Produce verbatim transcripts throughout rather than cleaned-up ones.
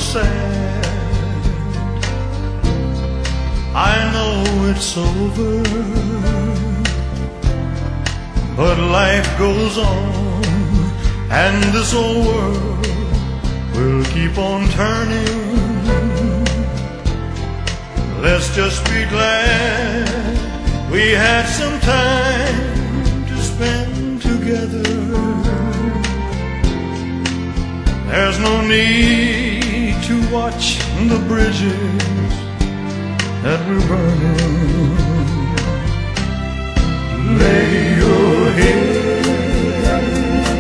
sad. I know it's over, but life goes on, and this old world will keep on turning. Let's just be glad we had some time to spend together. There's no need to watch the bridges that we're burning. Lay your head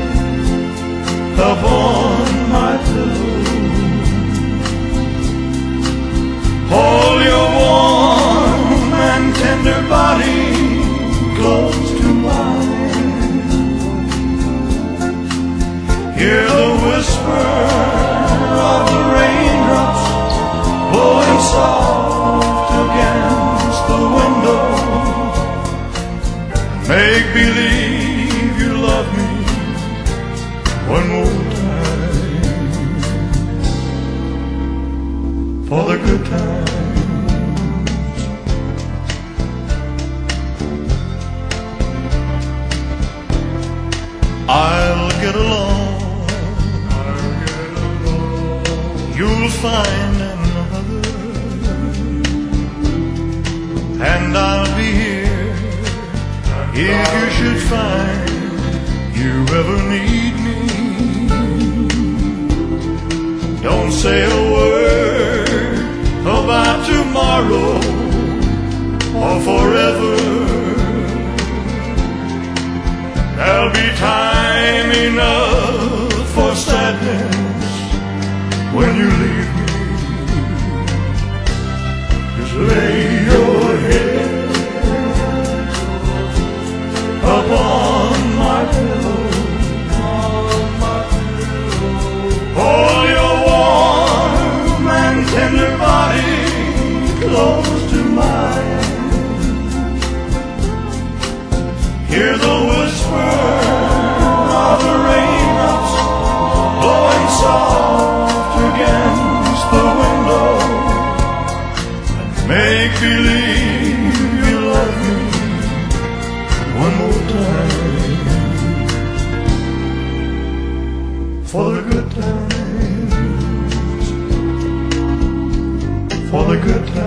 upon my pillow, hold your warm and tender body close to mine. Hear the whisper of the raindrops blowing soft against the window. Make believe you love me one more time, for the good times. I'll get along, I'll get along. You'll find another, and I'll be here if you should find you ever need me. Don't say a word about tomorrow or forever. There'll be time enough for sadness when you leave me. Just lay your head upon my pillow, hold your warm and tender body close to mine. Hear the whisper of the raindrops blowing soft against the window. Make believe you love me one more time, for the good times, for the good times.